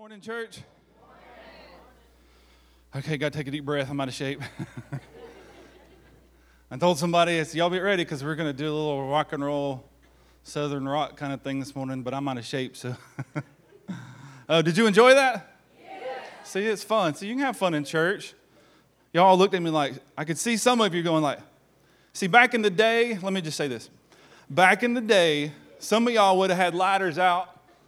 Morning, church. Okay, got to take a deep breath. I'm out of shape. I told somebody, y'all get ready because we're going to do a little rock and roll, southern rock kind of thing this morning, but I'm out of shape, so. Did you enjoy that? Yeah. See, it's fun. So you can have fun in church. Y'all looked at me like, I could see some of you going like, see, back in the day, let me just say this. Back in the day, some of y'all would have had lighters out.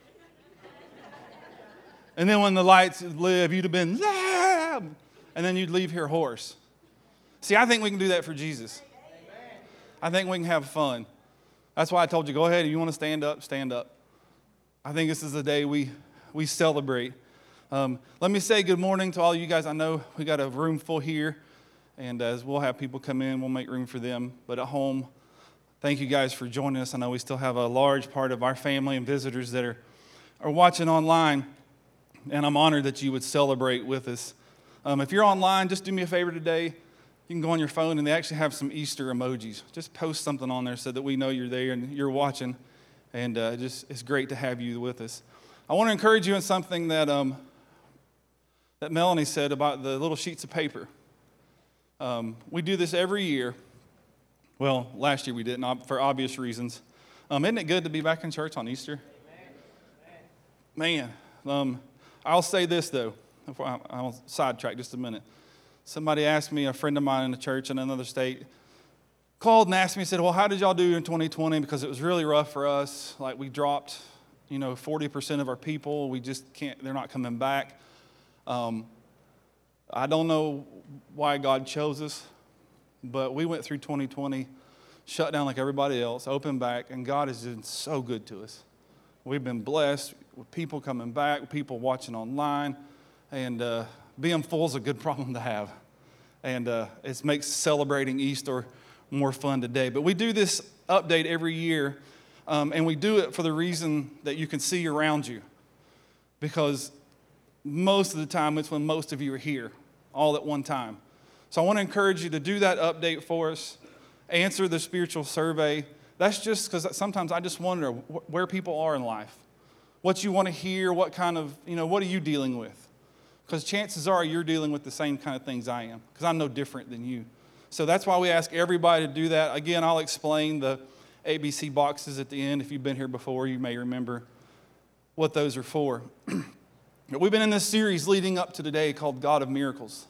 And then when the lights live, you'd have been, ah! And then you'd leave here hoarse. See, I think we can do that for Jesus. I think we can have fun. That's why I told you, go ahead. If you want to stand up, stand up. I think this is the day we celebrate. Let me say good morning to all you guys. I know we got a room full here, and as we'll have people come in, we'll make room for them. But at home, thank you guys for joining us. I know we still have a large part of our family and visitors that are watching online. And I'm honored that you would celebrate with us. If you're online, just do me a favor today. You can go on your phone, and they actually have some Easter emojis. Just post something on there so that we know you're there and you're watching. And it's great to have you with us. I want to encourage you in something that Melanie said about the little sheets of paper. We do this every year. Well, last year we didn't, for obvious reasons. Isn't it good to be back in church on Easter? Man. I'll say this, though. I'll sidetrack just a minute. Somebody asked me, a friend of mine in the church in another state, called and asked me, said, well, how did y'all do in 2020? Because it was really rough for us. Like, we dropped, 40% of our people. We just can't, they're not coming back. I don't know why God chose us, but we went through 2020, shut down like everybody else, opened back, and God has been so good to us. We've been blessed with people coming back, people watching online, and being full is a good problem to have. And it makes celebrating Easter more fun today. But we do this update every year, and we do it for the reason that you can see around you. Because most of the time, it's when most of you are here, all at one time. So I want to encourage you to do that update for us, answer the spiritual survey. That's just because sometimes I just wonder where people are in life, what you want to hear, what kind of, what are you dealing with? Because chances are you're dealing with the same kind of things I am, because I'm no different than you. So that's why we ask everybody to do that. Again, I'll explain the ABC boxes at the end. If you've been here before, you may remember what those are for. We've been in this series leading up to today called God of Miracles.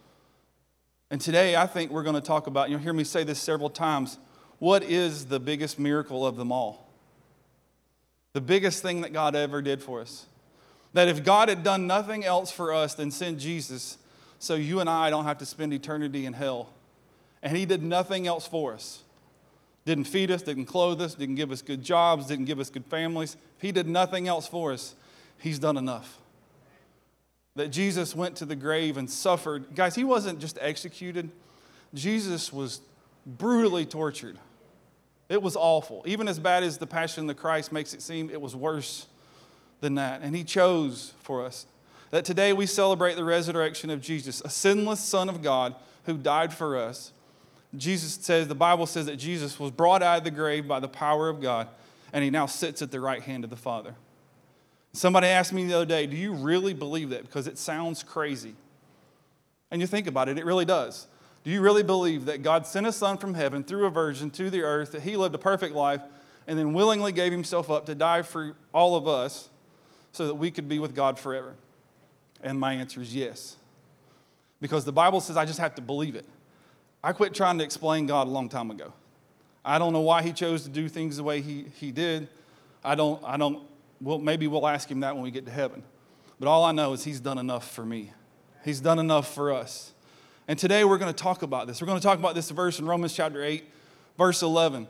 And today I think we're going to talk about, you'll hear me say this several times, what is the biggest miracle of them all? The biggest thing that God ever did for us. That if God had done nothing else for us than send Jesus, so you and I don't have to spend eternity in hell. And he did nothing else for us. Didn't feed us, didn't clothe us, didn't give us good jobs, didn't give us good families. If he did nothing else for us, he's done enough. That Jesus went to the grave and suffered. Guys, he wasn't just executed. Jesus was brutally tortured. It was awful. Even as bad as the Passion of the Christ makes it seem, it was worse than that. And he chose for us. That today we celebrate the resurrection of Jesus, a sinless Son of God who died for us. The Bible says that Jesus was brought out of the grave by the power of God, and he now sits at the right hand of the Father. Somebody asked me the other day, do you really believe that? Because it sounds crazy. And you think about it, it really does. Do you really believe that God sent a son from heaven through a virgin to the earth, that he lived a perfect life, and then willingly gave himself up to die for all of us so that we could be with God forever? And my answer is yes. Because the Bible says I just have to believe it. I quit trying to explain God a long time ago. I don't know why he chose to do things the way he did. Well, maybe we'll ask him that when we get to heaven. But all I know is he's done enough for me. He's done enough for us. And today we're going to talk about this. We're going to talk about this verse in Romans chapter 8, verse 11.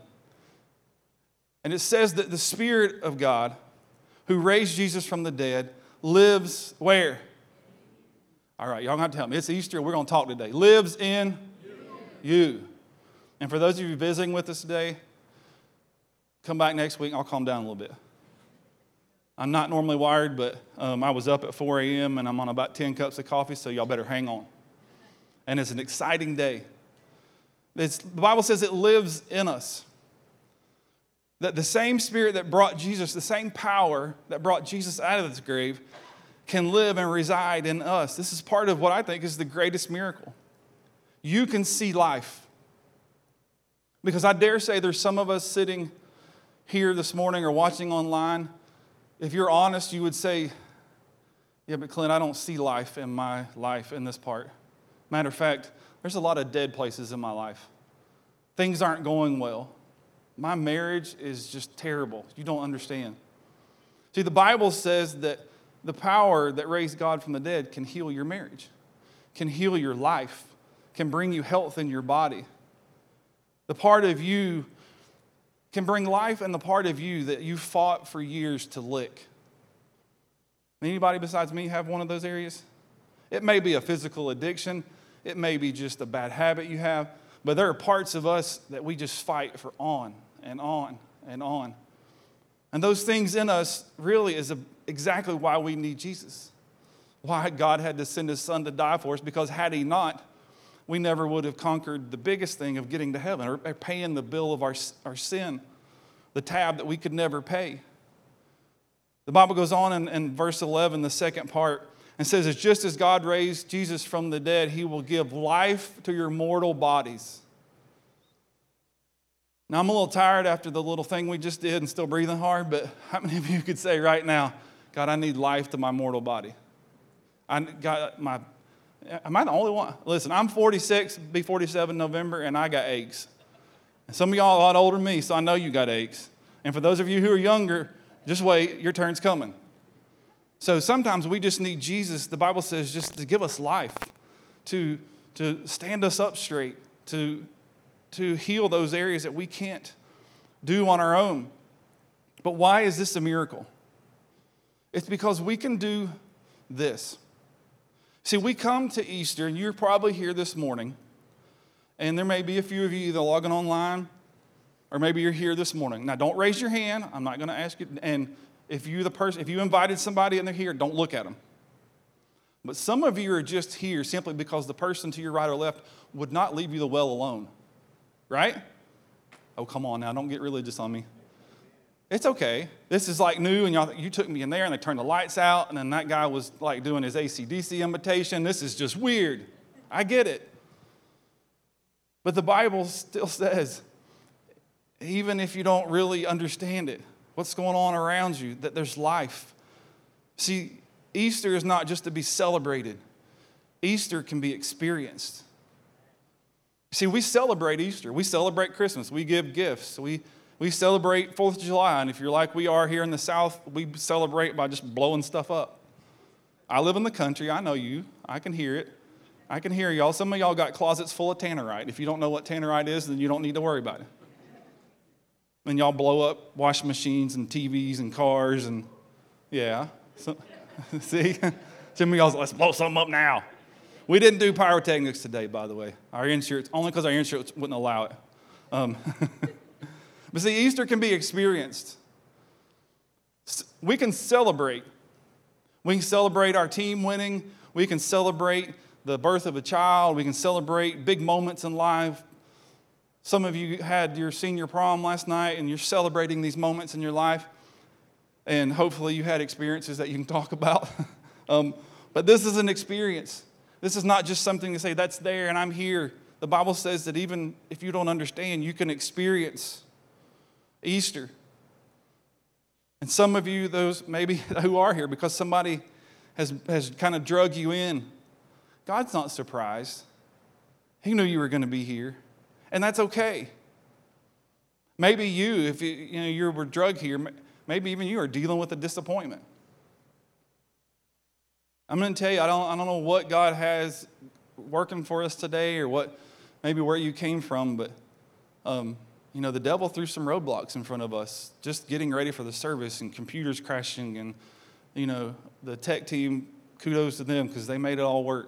And it says that the Spirit of God, who raised Jesus from the dead, lives where? All right, y'all going to have to help me. It's Easter. We're going to talk today. Lives in you. And for those of you visiting with us today, come back next week and I'll calm down a little bit. I'm not normally wired, but I was up at 4 a.m. and I'm on about 10 cups of coffee, so y'all better hang on. And it's an exciting day. The Bible says it lives in us. That the same Spirit that brought Jesus, the same power that brought Jesus out of this grave, can live and reside in us. This is part of what I think is the greatest miracle. You can see life. Because I dare say there's some of us sitting here this morning or watching online. If you're honest, you would say, yeah, but Clint, I don't see life in my life in this part. Matter of fact, there's a lot of dead places in my life. Things aren't going well. My marriage is just terrible. You don't understand. See, the Bible says that the power that raised God from the dead can heal your marriage, can heal your life, can bring you health in your body. The part of you can bring life in the part of you that you fought for years to lick. Anybody besides me have one of those areas? It may be a physical addiction. It may be just a bad habit you have. But there are parts of us that we just fight for on and on and on. And those things in us really is exactly why we need Jesus. Why God had to send his son to die for us, because had he not, we never would have conquered the biggest thing of getting to heaven or paying the bill of our sin, the tab that we could never pay. The Bible goes on in verse 11, the second part, and says, it's just as God raised Jesus from the dead, he will give life to your mortal bodies. Now, I'm a little tired after the little thing we just did and still breathing hard, but how many of you could say right now, God, I need life to my mortal body? Am I the only one? Listen, I'm 46, be 47 November, and I got aches. And some of y'all are a lot older than me, so I know you got aches. And for those of you who are younger, just wait, your turn's coming. So sometimes we just need Jesus, the Bible says, just to give us life, to stand us up straight, to heal those areas that we can't do on our own. But why is this a miracle? It's because we can do this. See, we come to Easter, and you're probably here this morning, and there may be a few of you either logging online, or maybe you're here this morning. Now, don't raise your hand. I'm not going to ask you. And if you invited somebody and they're here, don't look at them. But some of you are just here simply because the person to your right or left would not leave you the well alone. Right? Oh, come on now. Don't get religious on me. It's okay. This is like new, and you took me in there, and they turned the lights out, and then that guy was like doing his AC/DC invitation. This is just weird. I get it. But the Bible still says, even if you don't really understand it, what's going on around you, that there's life. See, Easter is not just to be celebrated. Easter can be experienced. See, we celebrate Easter. We celebrate Christmas. We give gifts. We celebrate 4th of July. And if you're like we are here in the South, we celebrate by just blowing stuff up. I live in the country. I know you. I can hear it. I can hear y'all. Some of y'all got closets full of tannerite. If you don't know what tannerite is, then you don't need to worry about it. And y'all blow up washing machines and TVs and cars and, yeah. So, see? Some of y'all, let's blow something up now. We didn't do pyrotechnics today, by the way. Our insurance, only because our insurance wouldn't allow it. But see, Easter can be experienced. We can celebrate. We can celebrate our team winning. We can celebrate the birth of a child. We can celebrate big moments in life. Some of you had your senior prom last night, and you're celebrating these moments in your life. And hopefully you had experiences that you can talk about. But this is an experience. This is not just something to say, that's there and I'm here. The Bible says that even if you don't understand, you can experience Easter. And some of you, those maybe who are here because somebody has kind of drug you in, God's not surprised. He knew you were going to be here. And that's okay. Maybe you, if you were drugged here, maybe even you are dealing with a disappointment. I'm going to tell you, I don't know what God has working for us today or maybe where you came from, but the devil threw some roadblocks in front of us, just getting ready for the service and computers crashing and, the tech team, kudos to them because they made it all work.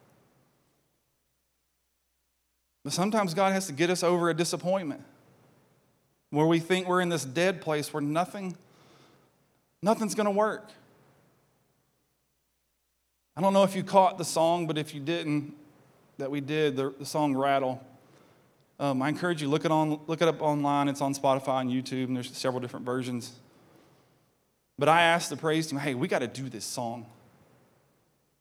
But sometimes God has to get us over a disappointment where we think we're in this dead place where nothing's going to work. I don't know if you caught the song, but if you didn't, that we did, the song Rattle. I encourage you, look it up online. It's on Spotify and YouTube, and there's several different versions. But I asked the praise team, hey, we got to do this song.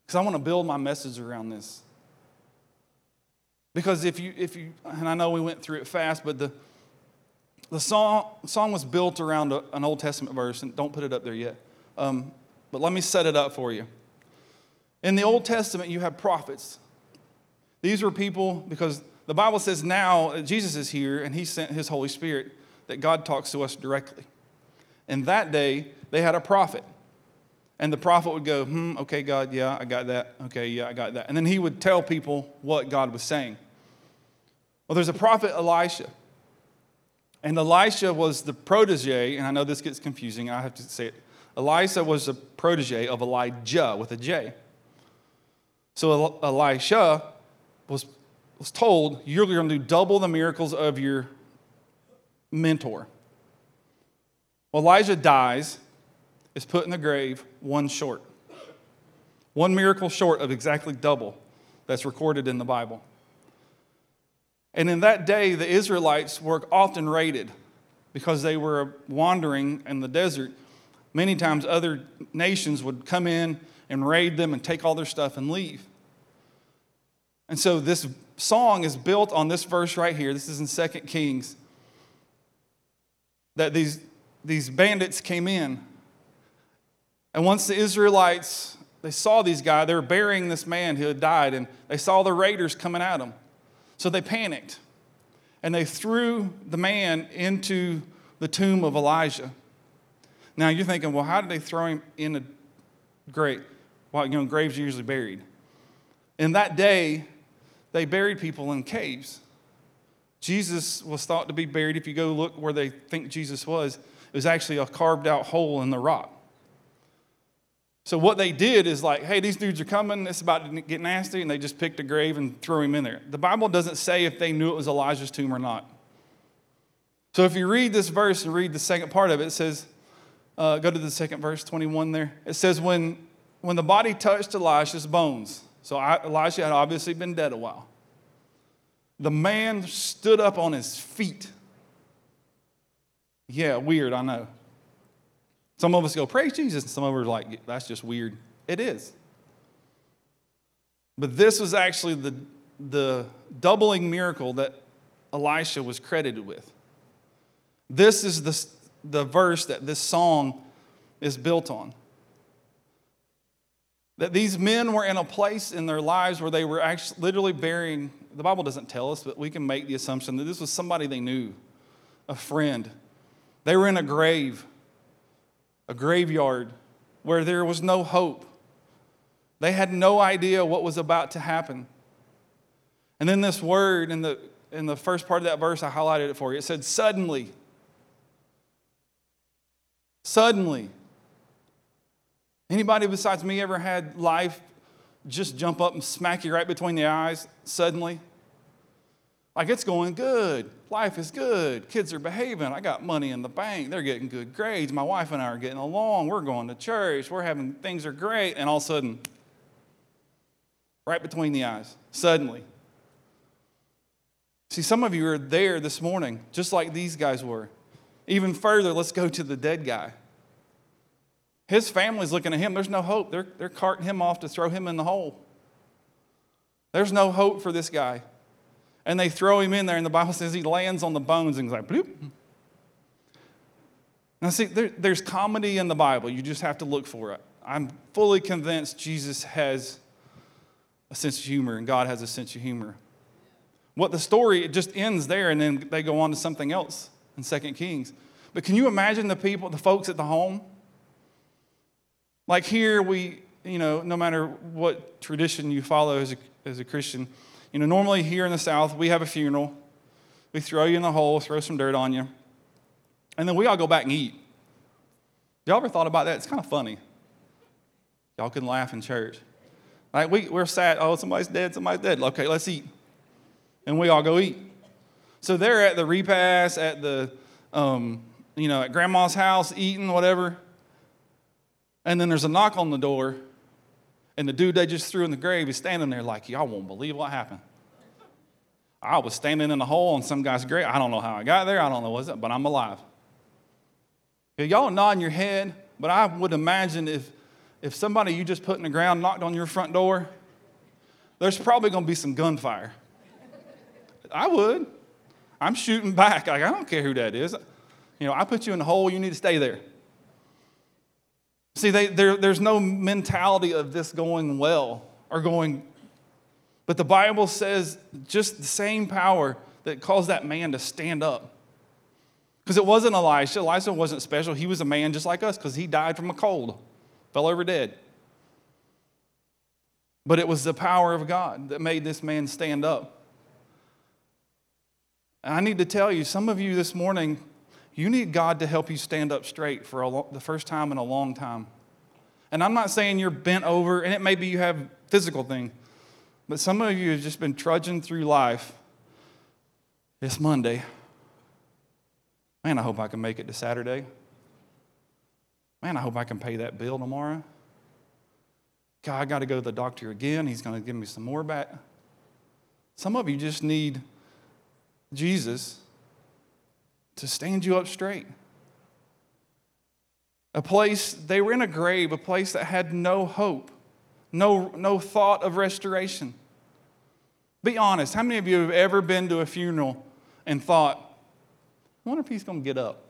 Because I want to build my message around this. Because if you, and I know we went through it fast, but the song was built around an Old Testament verse, and don't put it up there yet. But let me set it up for you. In the Old Testament, you have prophets. These were people, because the Bible says now Jesus is here and he sent his Holy Spirit, that God talks to us directly. And that day, they had a prophet. And the prophet would go, okay, God, yeah, I got that. Okay, yeah, I got that. And then he would tell people what God was saying. Well, there's a prophet, Elisha. And Elisha was the protege, and I know this gets confusing, I have to say it. Elisha was the protege of Elijah with a J. So Elisha was told, you're going to do double the miracles of your mentor. Well, Elijah dies, is put in the grave, one short. One miracle short of exactly double that's recorded in the Bible. And in that day, the Israelites were often raided because they were wandering in the desert. Many times other nations would come in and raid them and take all their stuff and leave. And so this song is built on this verse right here. This is in 2 Kings. That these bandits came in. And once the Israelites, they saw these guys, they were burying this man who had died, and they saw the raiders coming at them. So they panicked. And they threw the man into the tomb of Elijah. Now you're thinking, well, how did they throw him in a grave? Well, graves are usually buried. In that day, they buried people in caves. Jesus was thought to be buried. If you go look where they think Jesus was, it was actually a carved out hole in the rock. So what they did is like, hey, these dudes are coming, it's about to get nasty, and they just picked a grave and threw him in there. The Bible doesn't say if they knew it was Elijah's tomb or not. So if you read this verse and read the second part of it, it says, go to the second verse, 21 there. It says, when the body touched Elisha's bones, so Elisha had obviously been dead a while, the man stood up on his feet. Yeah, weird, I know. Some of us go, praise Jesus, and some of us are like, that's just weird. It is. But this was actually the doubling miracle that Elisha was credited with. This is the verse that this song is built on. That these men were in a place in their lives where they were actually literally burying, the Bible doesn't tell us, but we can make the assumption that this was somebody they knew, a friend. They were in a grave, a graveyard where there was no hope. They had no idea what was about to happen. And then this word in the first part of that verse, I highlighted it for you. It said, suddenly. Suddenly. Anybody besides me ever had life just jump up and smack you right between the eyes suddenly? Like, it's going good. Life is good. Kids are behaving. I got money in the bank. They're getting good grades. My wife and I are getting along. We're going to church. Things are great. And all of a sudden, right between the eyes, suddenly. See, some of you are there this morning, just like these guys were. Even further, let's go to the dead guy. His family's looking at him. There's no hope. They're carting him off to throw him in the hole. There's no hope for this guy. And they throw him in there, and the Bible says he lands on the bones and he's like, bloop. Now, see, there's comedy in the Bible. You just have to look for it. I'm fully convinced Jesus has a sense of humor and God has a sense of humor. What the story, it just ends there, and then they go on to something else in 2 Kings. But can you imagine the folks at the home? Like here, no matter what tradition you follow as a Christian, normally here in the South, we have a funeral. We throw you in the hole, throw some dirt on you, and then we all go back and eat. Y'all ever thought about that? It's kind of funny. Y'all can laugh in church. Like we're sad. Oh, somebody's dead. Okay, let's eat. And we all go eat. So they're at the repast, at the, at grandma's house, eating, whatever. And then there's a knock on the door, and the dude they just threw in the grave is standing there like, y'all won't believe what happened. I was standing in a hole on some guy's grave. I don't know how I got there. I don't know what's up, but I'm alive. Okay, y'all nodding your head, but I would imagine if if somebody you just put in the ground knocked on your front door, there's probably going to be some gunfire. I would. I'm shooting back. Like, I don't care who that is. I put you in the hole. You need to stay there. See, there's no mentality of this going well or going. But the Bible says just the same power that caused that man to stand up. Because it wasn't Elisha. Elisha wasn't special. He was a man just like us because he died from a cold, fell over dead. But it was the power of God that made this man stand up. And I need to tell you, some of you this morning, you need God to help you stand up straight for the first time in a long time. And I'm not saying you're bent over, and it may be you have physical thing, but some of you have just been trudging through life. It's Monday. Man, I hope I can make it to Saturday. Man, I hope I can pay that bill tomorrow. God, I got to go to the doctor again. He's going to give me some more back. Some of you just need Jesus to stand you up straight. They were in a grave, a place that had no hope, no thought of restoration. Be honest, how many of you have ever been to a funeral and thought, I wonder if he's going to get up?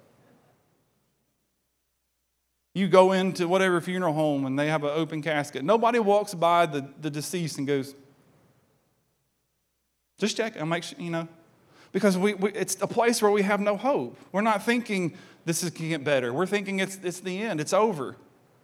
You go into whatever funeral home and they have an open casket. Nobody walks by the deceased and goes, just check and make sure, Because it's a place where we have no hope. We're not thinking this is going to get better. We're thinking it's the end. It's over.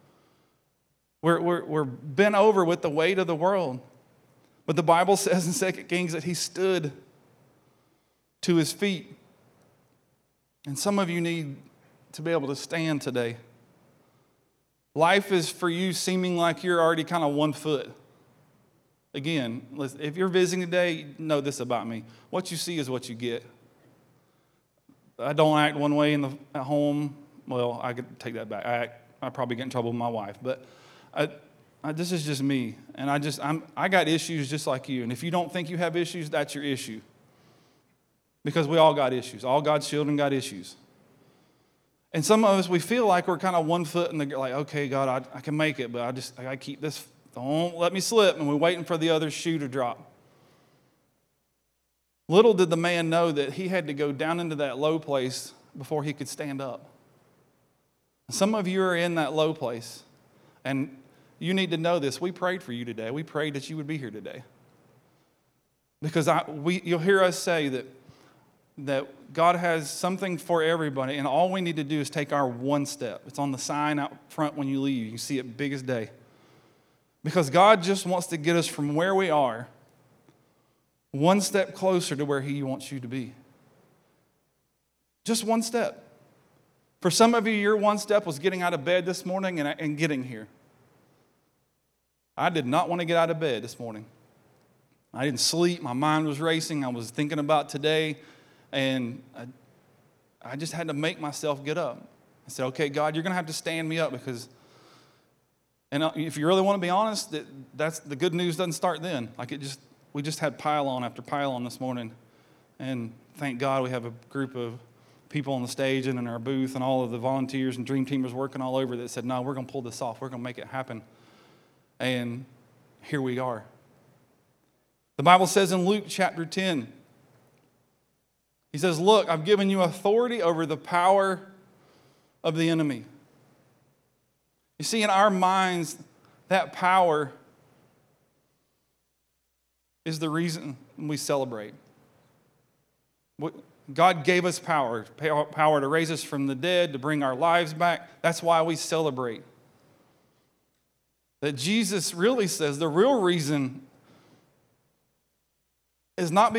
We're bent over with the weight of the world. But the Bible says in 2 Kings that he stood to his feet. And some of you need to be able to stand today. Life is for you seeming like you're already kind of 1 foot. Again, if you're visiting today, know this about me. What you see is what you get. I don't act one way at home. Well, I could take that back. I probably get in trouble with my wife. But this is just me. And I got issues just like you. And if you don't think you have issues, that's your issue. Because we all got issues. All God's children got issues. And some of us, we feel like we're kind of 1 foot in the, like, okay, God, I can make it, but I got to keep this. Don't let me slip. And we're waiting for the other shoe to drop. Little did the man know that he had to go down into that low place before he could stand up. Some of you are in that low place. And you need to know this. We prayed for you today. We prayed that you would be here today. Because you'll hear us say that God has something for everybody, and all we need to do is take our one step. It's on the sign out front when you leave. You see it big as day. Because God just wants to get us from where we are one step closer to where he wants you to be. Just one step. For some of you, your one step was getting out of bed this morning and getting here. I did not want to get out of bed this morning. I didn't sleep. My mind was racing. I was thinking about today. And I just had to make myself get up. I said, okay, God, you're going to have to stand me up because, and if you really want to be honest, that's the good news doesn't start then. We just had pile-on after pile-on this morning. And thank God we have a group of people on the stage and in our booth and all of the volunteers and dream teamers working all over that said, no, we're going to pull this off. We're going to make it happen. And here we are. The Bible says in Luke chapter 10, he says, look, I've given you authority over the power of the enemy. You see, in our minds, that power is the reason we celebrate. God gave us power to raise us from the dead, to bring our lives back. That's why we celebrate. That Jesus really says the real reason is not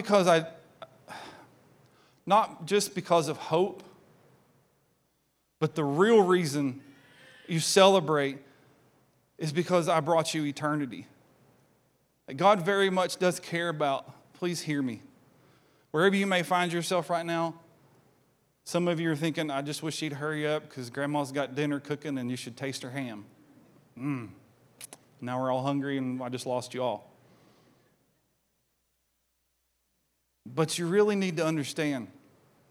just because of hope, but the real reason you celebrate is because I brought you eternity. God very much does care about, please hear me. Wherever you may find yourself right now, some of you are thinking, I just wish she'd hurry up because grandma's got dinner cooking and you should taste her ham. Now we're all hungry and I just lost you all. But you really need to understand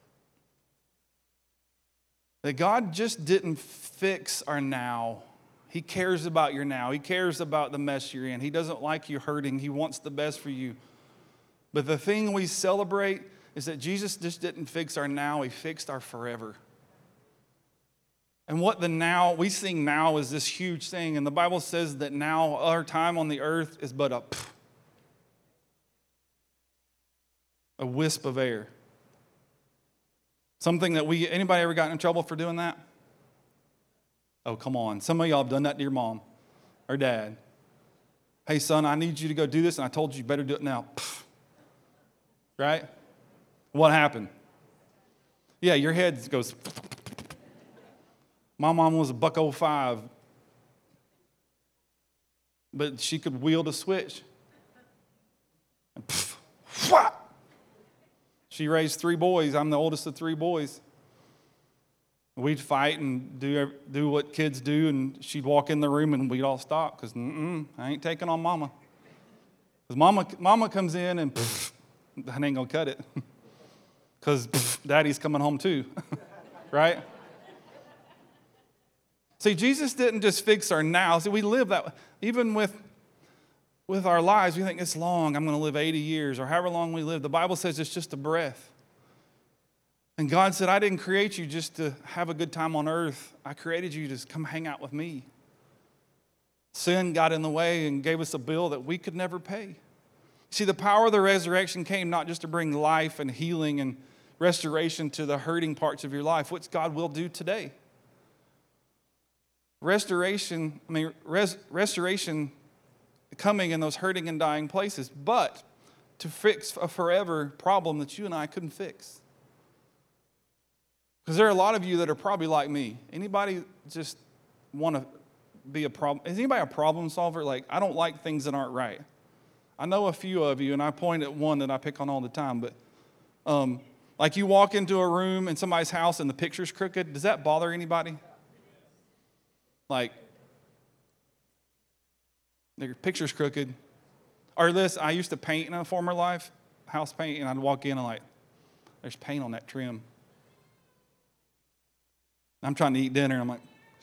that God just didn't fix our now. He cares about your now. He cares about the mess you're in. He doesn't like you hurting. He wants the best for you. But the thing we celebrate is that Jesus just didn't fix our now. He fixed our forever. And what the now, we sing now is this huge thing. And the Bible says that now our time on the earth is but a wisp of air. Something that anybody ever gotten in trouble for doing that? Oh, come on. Some of y'all have done that to your mom or dad. Hey, son, I need you to go do this, and I told you better do it now. Right? What happened? Yeah, your head goes. My mom was a $105, but she could wield a switch. And she raised 3 boys. I'm the oldest of 3 boys. We'd fight and do what kids do, and she'd walk in the room and we'd all stop because I ain't taking on mama. Because mama comes in and that ain't gonna cut it. Because daddy's coming home too, right? See, Jesus didn't just fix our now. See, we live that, even with our lives, we think it's long. I'm going to live 80 years or however long we live. The Bible says it's just a breath. And God said, I didn't create you just to have a good time on earth. I created you to come hang out with me. Sin got in the way and gave us a bill that we could never pay. See, the power of the resurrection came not just to bring life and healing and restoration to the hurting parts of your life, which God will do today. Restoration coming in those hurting and dying places, but to fix a forever problem that you and I couldn't fix. Because there are a lot of you that are probably like me. Anybody just want to be a problem? Is anybody a problem solver? Like, I don't like things that aren't right. I know a few of you, and I point at one that I pick on all the time, but like you walk into a room in somebody's house and the picture's crooked, does that bother anybody? Like, their picture's crooked. Or this, I used to paint in a former life, house paint, and I'd walk in and like, there's paint on that trim. I'm trying to eat dinner, and I'm like,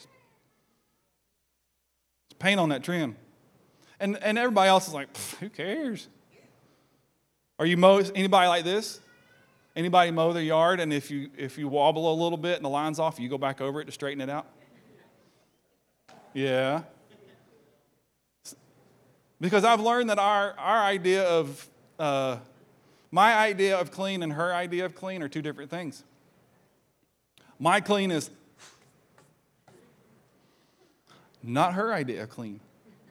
there's paint on that trim. And everybody else is like, who cares? Are you anybody like this? Anybody mow their yard, and if you wobble a little bit and the line's off, you go back over it to straighten it out? Yeah. Because I've learned that our idea of, my idea of clean and her idea of clean are 2 different things. My clean is not her idea of clean.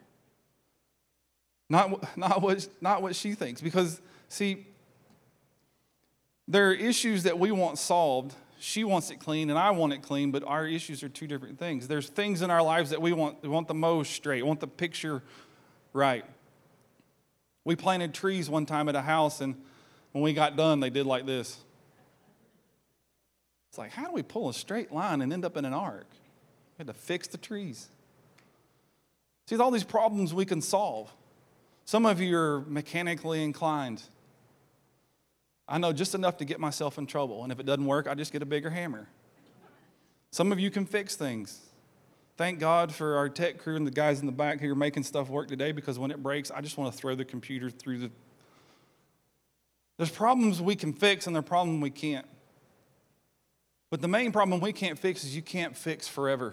Not what she thinks. Because, see, there are issues that we want solved. She wants it clean and I want it clean, but our issues are 2 different things. There's things in our lives that we want the mow straight, want the picture right. We planted trees one time at a house, and when we got done, they did like this. It's like, how do we pull a straight line and end up in an arc? We had to fix the trees. See, all these problems we can solve. Some of you are mechanically inclined. I know just enough to get myself in trouble, and if it doesn't work, I just get a bigger hammer. Some of you can fix things. Thank God for our tech crew and the guys in the back who are making stuff work today, because when it breaks, I just want to throw the computer through the... There's problems we can fix and there are problems we can't. But the main problem we can't fix is you can't fix forever.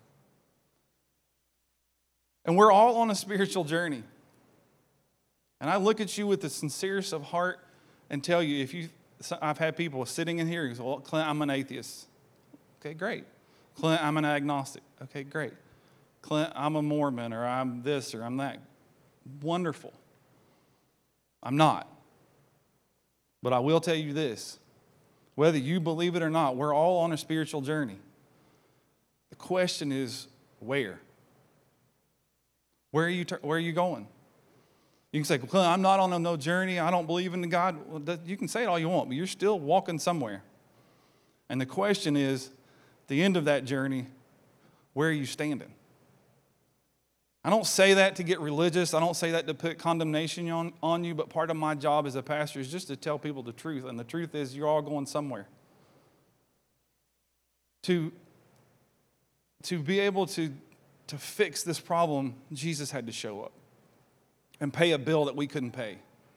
And we're all on a spiritual journey. And I look at you with the sincerest of heart and tell you, I've had people sitting in here who say, well, Clint, I'm an atheist. Okay, great. Clint, I'm an agnostic. Okay, great. Clint, I'm a Mormon, or I'm this, or I'm that. Wonderful. I'm not. But I will tell you this. Whether you believe it or not, we're all on a spiritual journey. The question is, where? Where are you going? You can say, well, Clint, I'm not on no journey. I don't believe in God. Well, you can say it all you want, but you're still walking somewhere. And the question is, at the end of that journey, where are you standing? I don't say that to get religious. I don't say that to put condemnation on you, but part of my job as a pastor is just to tell people the truth. And the truth is you're all going somewhere. To be able to to fix this problem, Jesus had to show up and pay a bill that we couldn't pay,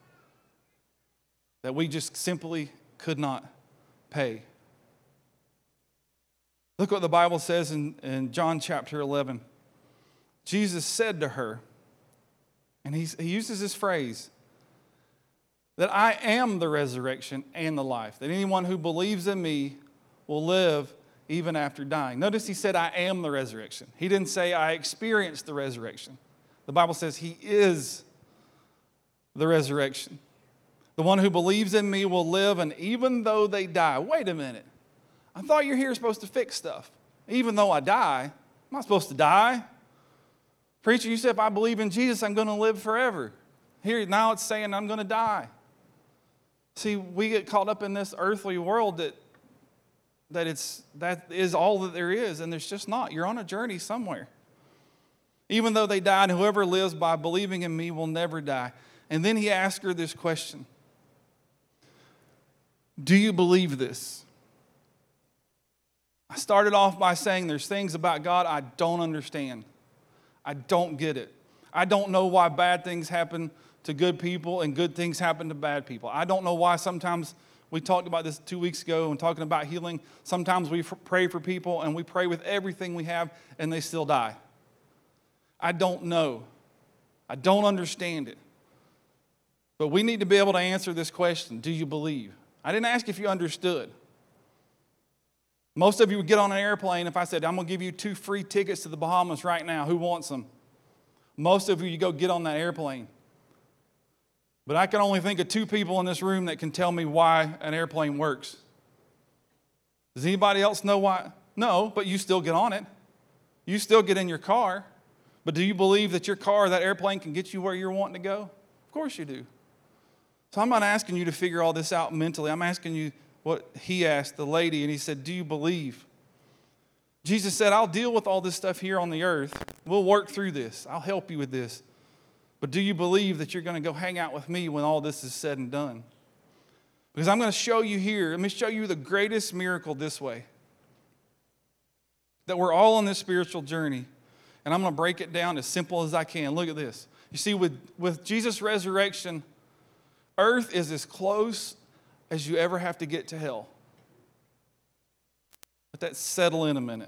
that we just simply could not pay. Look what the Bible says in John chapter 11. Jesus said to her, and he uses this phrase, that I am the resurrection and the life, that anyone who believes in me will live even after dying. Notice he said, I am the resurrection. He didn't say, I experienced the resurrection. The Bible says he is the resurrection. The one who believes in me will live, and even though they die. Wait a minute. I thought you're here supposed to fix stuff. Even though I die, I'm not supposed to die. Preacher, you said if I believe in Jesus, I'm going to live forever. Here, now it's saying I'm going to die. See, we get caught up in this earthly world that is all that there is, and there's just not. You're on a journey somewhere. Even though they died, whoever lives by believing in me will never die. And then he asked her this question. Do you believe this? I started off by saying there's things about God I don't understand. I don't get it. I don't know why bad things happen to good people and good things happen to bad people. I don't know why sometimes, we talked about this 2 weeks ago when talking about healing, sometimes we pray for people and we pray with everything we have and they still die. I don't know. I don't understand it. But we need to be able to answer this question. Do you believe? I didn't ask if you understood. Most of you would get on an airplane if I said, I'm going to give you 2 free tickets to the Bahamas right now. Who wants them? Most of you go get on that airplane. But I can only think of 2 people in this room that can tell me why an airplane works. Does anybody else know why? No, but you still get on it. You still get in your car. But do you believe that your car, that airplane, can get you where you're wanting to go? Of course you do. So I'm not asking you to figure all this out mentally. I'm asking you what he asked the lady, and he said, do you believe? Jesus said, I'll deal with all this stuff here on the earth. We'll work through this. I'll help you with this. But do you believe that you're going to go hang out with me when all this is said and done? Because I'm going to show you here, let me show you the greatest miracle this way. That we're all on this spiritual journey. And I'm going to break it down as simple as I can. Look at this. You see, with Jesus' resurrection, earth is as close as you ever have to get to hell. Let that settle in a minute.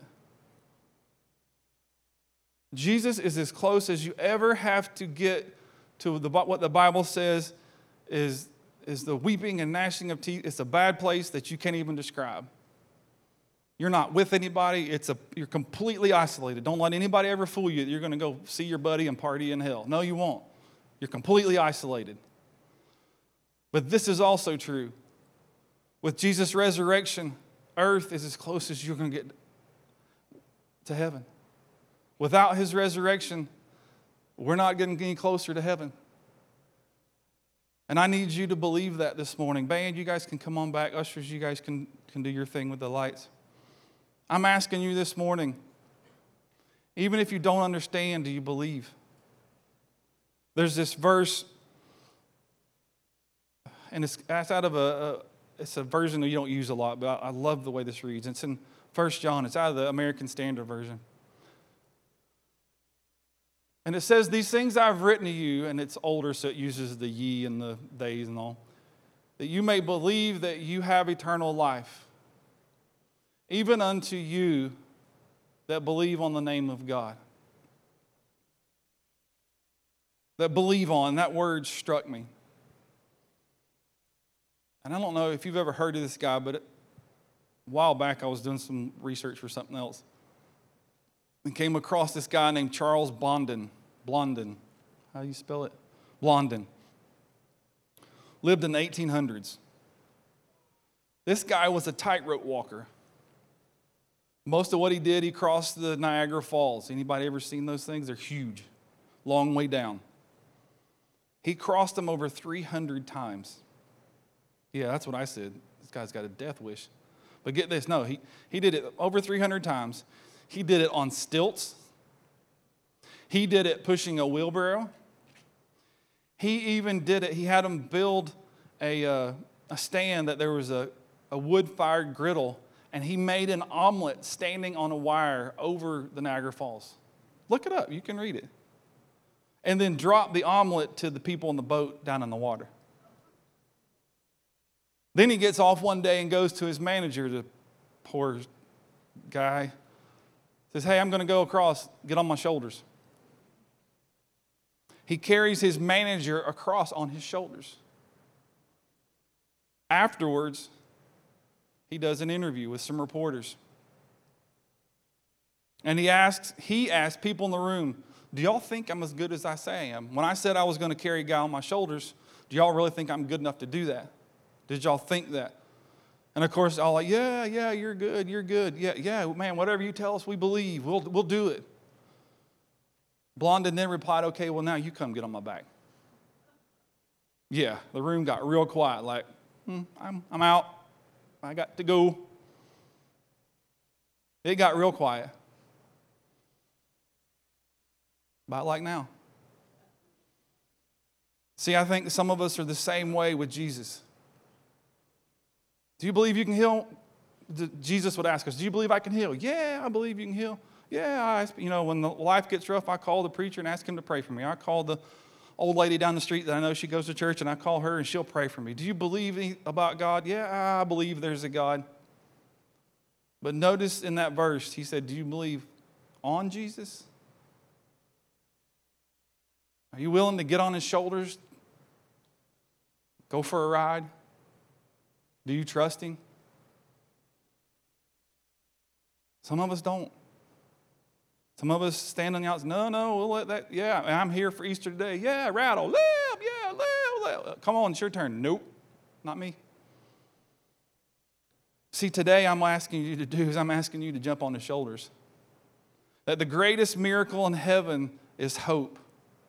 Jesus is as close as you ever have to get to what the Bible says is the weeping and gnashing of teeth. It's a bad place that you can't even describe. You're not with anybody. You're completely isolated. Don't let anybody ever fool you that you're going to go see your buddy and party in hell. No, you won't. You're completely isolated. But this is also true. With Jesus' resurrection, earth is as close as you're going to get to heaven. Without his resurrection, we're not getting any closer to heaven. And I need you to believe that this morning. Band, you guys can come on back. Ushers, you guys can do your thing with the lights. I'm asking you this morning, even if you don't understand, do you believe? There's this verse, and it's out of it's a version that you don't use a lot, but I love the way this reads. It's in 1 John. It's out of the American Standard Version. And it says, these things I've written to you, and it's older, so it uses the ye and the theys and all, that you may believe that you have eternal life, even unto you that believe on the name of God. That believe on, that word struck me. And I don't know if you've ever heard of this guy, but a while back I was doing some research for something else and came across this guy named Charles Blondin. How do you spell it? Blondin. Lived in the 1800s. This guy was a tightrope walker. Most of what he did, he crossed the Niagara Falls. Anybody ever seen those things? They're huge, long way down. He crossed them over 300 times. Yeah, that's what I said. This guy's got a death wish. But get this, no, he did it over 300 times. He did it on stilts. He did it pushing a wheelbarrow. He even did it, he had him build a stand that there was a wood-fired griddle, and he made an omelet standing on a wire over the Niagara Falls. Look it up. You can read it. And then drop the omelet to the people in the boat down in the water. Then he gets off one day and goes to his manager, the poor guy. Says, hey, I'm going to go across. Get on my shoulders. He carries his manager across on his shoulders. Afterwards, he does an interview with some reporters. And he asked people in the room, do y'all think I'm as good as I say I am? When I said I was going to carry a guy on my shoulders, do y'all really think I'm good enough to do that? Did y'all think that? And of course, all like, yeah, you're good. Yeah, man, whatever you tell us, we believe. We'll do it. Blondin then replied, okay, well, now you come get on my back. Yeah, the room got real quiet, like, I'm out. I got to go. It got real quiet. About like now. See, I think some of us are the same way with Jesus. Do you believe you can heal? Jesus would ask us, do you believe I can heal? Yeah, I believe you can heal. Yeah, when the life gets rough, I call the preacher and ask him to pray for me. I call the old lady down the street that I know she goes to church, and I call her and she'll pray for me. Do you believe about God? Yeah, I believe there's a God. But notice in that verse, he said, do you believe on Jesus? Are you willing to get on his shoulders? Go for a ride? Do you trust him? Some of us don't. Some of us stand on the outside. No, we'll let that. Yeah, I'm here for Easter today. Yeah, rattle, live. Yeah, live. Come on, it's your turn. Nope, not me. See, today I'm asking you to jump on his shoulders. That the greatest miracle in heaven is hope.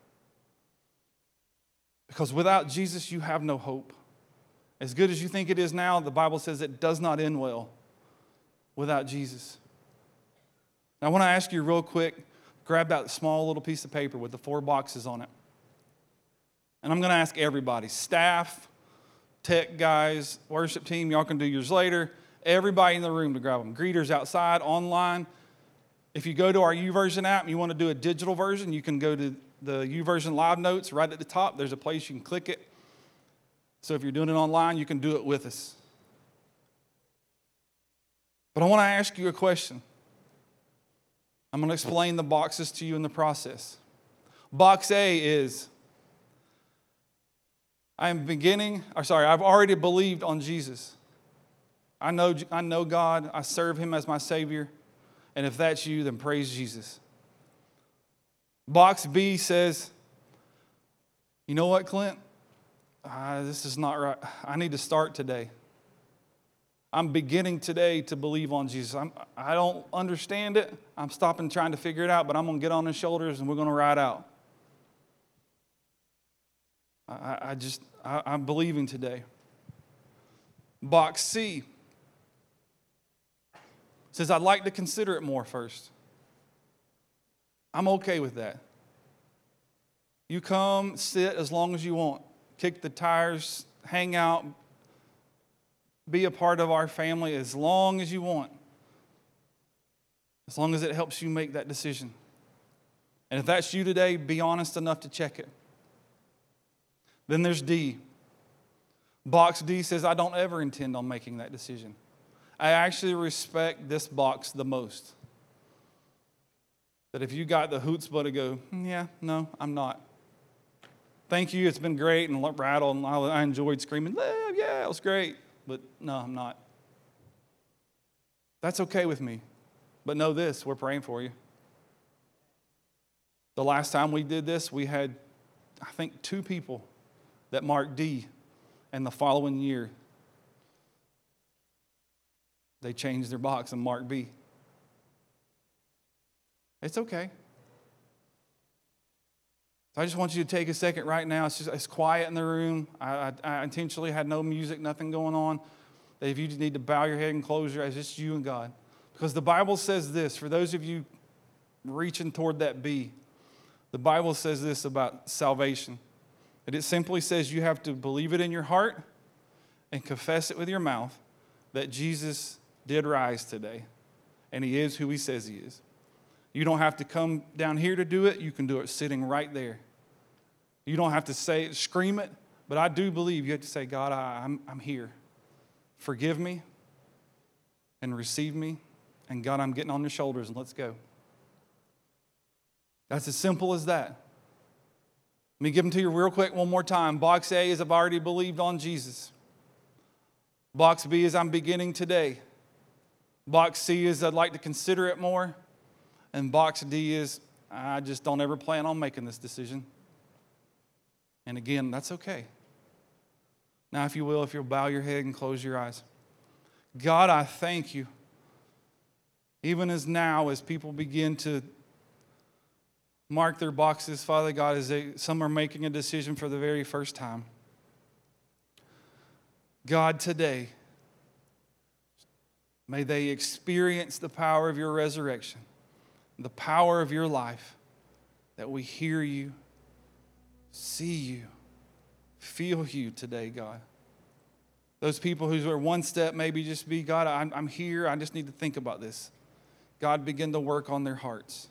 Because without Jesus, you have no hope. As good as you think it is now, the Bible says it does not end well without Jesus. Now, I want to ask you real quick, grab that small little piece of paper with the 4 boxes on it. And I'm going to ask everybody, staff, tech guys, worship team, y'all can do yours later. Everybody in the room to grab them. Greeters outside, online. If you go to our YouVersion app and you want to do a digital version, you can go to the YouVersion Live Notes right at the top. There's a place you can click it. So if you're doing it online, you can do it with us. But I want to ask you a question. I'm going to explain the boxes to you in the process. Box A is, I've already believed on Jesus. I know God. I serve him as my Savior. And if that's you, then praise Jesus. Box B says, you know what, Clint? This is not right. I need to start today. I'm beginning today to believe on Jesus. I don't understand it. I'm stopping trying to figure it out, but I'm going to get on his shoulders and we're going to ride out. I'm believing today. Box C says, I'd like to consider it more first. I'm okay with that. You come, sit as long as you want. Kick the tires, hang out, be a part of our family as long as you want. As long as it helps you make that decision. And if that's you today, be honest enough to check it. Then there's D. Box D says, I don't ever intend on making that decision. I actually respect this box the most. That if you got the chutzpah to go, yeah, no, I'm not. Thank you, it's been great, and rattle, and I enjoyed screaming, yeah, it was great. But no, I'm not. That's okay with me. But know this, we're praying for you. The last time we did this, we had, I think, 2 people that marked D, and the following year, they changed their box and marked B. It's okay. So I just want you to take a second right now. It's quiet in the room. I intentionally had no music, nothing going on. If you just need to bow your head and close your eyes, it's you and God. Because the Bible says this, for those of you reaching toward that B, the Bible says this about salvation. And it simply says you have to believe it in your heart and confess it with your mouth that Jesus did rise today. And he is who he says he is. You don't have to come down here to do it. You can do it sitting right there. You don't have to say it, scream it, but I do believe you have to say, God, I'm here. Forgive me and receive me. And God, I'm getting on your shoulders and let's go. That's as simple as that. Let me give them to you real quick one more time. Box A is I've already believed on Jesus. Box B is I'm beginning today. Box C is I'd like to consider it more. And box D is I just don't ever plan on making this decision. And again, that's okay. Now, if you'll bow your head and close your eyes. God, I thank you. Even as now, as people begin to mark their boxes, Father God, as some are making a decision for the very first time. God, today, may they experience the power of your resurrection, the power of your life, that we hear you, see you, feel you today, God. Those people who are one step maybe just be, God, I'm here, I just need to think about this. God, begin to work on their hearts.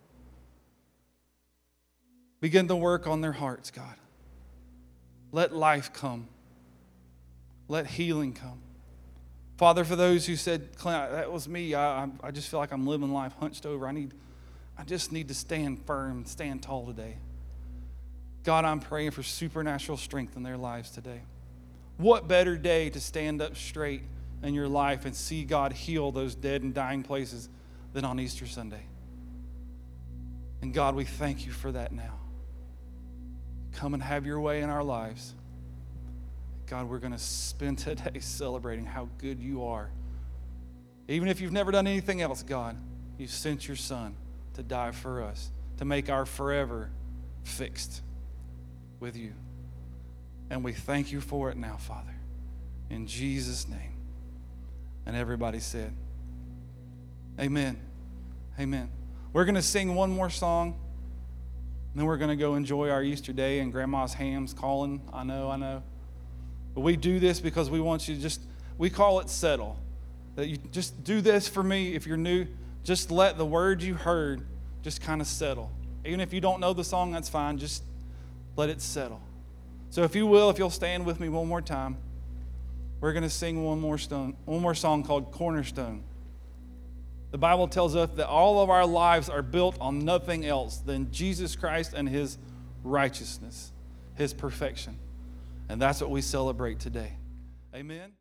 Begin to work on their hearts, God. Let life come. Let healing come. Father, for those who said, Clint, that was me, I just feel like I'm living life hunched over. I just need to stand firm, stand tall today. God, I'm praying for supernatural strength in their lives today. What better day to stand up straight in your life and see God heal those dead and dying places than on Easter Sunday? And God, we thank you for that now. Come and have your way in our lives. God, we're going to spend today celebrating how good you are. Even if you've never done anything else, God, you sent your Son to die for us, to make our forever fixed with you. And we thank you for it now, Father. In Jesus' name. And everybody said, amen. Amen. We're going to sing one more song. And then we're going to go enjoy our Easter day and Grandma's ham's calling. I know. But we do this because we want you to we call it settle. That you just do this for me. If you're new, just let the word you heard just kind of settle. Even if you don't know the song, that's fine. Just let it settle. So if you'll stand with me one more time, we're going to sing one more song called Cornerstone. The Bible tells us that all of our lives are built on nothing else than Jesus Christ and his righteousness, his perfection. And that's what we celebrate today. Amen.